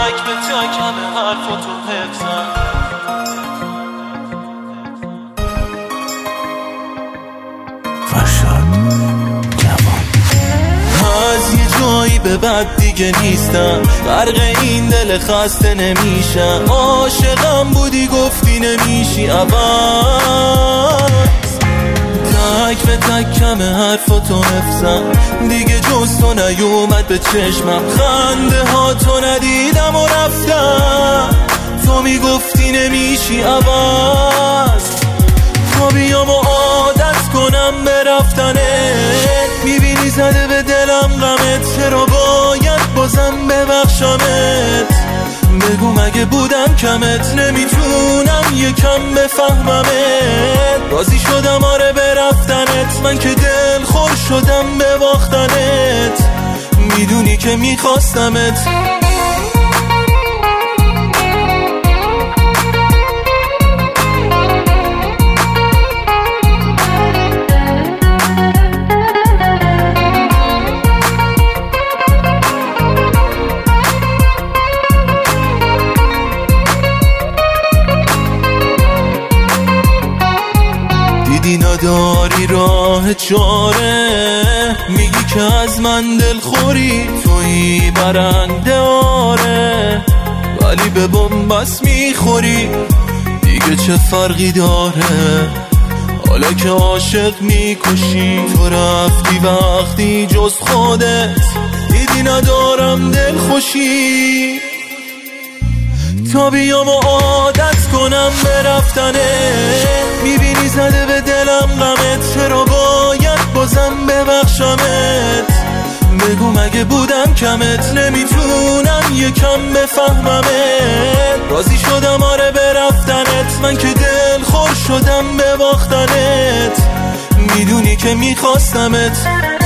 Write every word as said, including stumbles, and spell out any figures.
تک به تک همه حرفاتو حفظم. از یه جایی به بعد دیگه نیستم، غرق این دل خسته نمیشم. عاشقم بودی گفتی نمیشی عوض، تک به تک همه حرفاتو حفظم. دیگه جز تو نیومد به چشمم، خنده ها تو ندیدم و رفتم. تو میگفتی نمیشی عوض، تا بیام و عادت کنم به رفتنت. میبینی زده به دلم غمت، چرا باید بازم ببخشمت؟ بگو مگه بودم کمت، نمیتونم یکم بفهممت. راضی شدم آره به رفتنت، من که دل خور شدم به باختنت. میدونی که میخواستمت. دیدی نداری راه چاره، میگی که از من دل خوری، تویی برنده آره، ولی به بنبست میخوری. دیگه چه فرقی داره حالا که عاشق میکشی؟ تو رفتی وقتی جز خودت دیدی ندارم دل خوشی. تا بیام و عادت کنم به رفتنت، میبینی زده به دلم غمت، چرا باید بازم ببخشمت؟ بگو مگه بودم کمت، نمیتونم یکم بفهممت. راضی شدم آره به رفتنت، من که دل خور شدم به باختنت. میدونی که میخواستمت.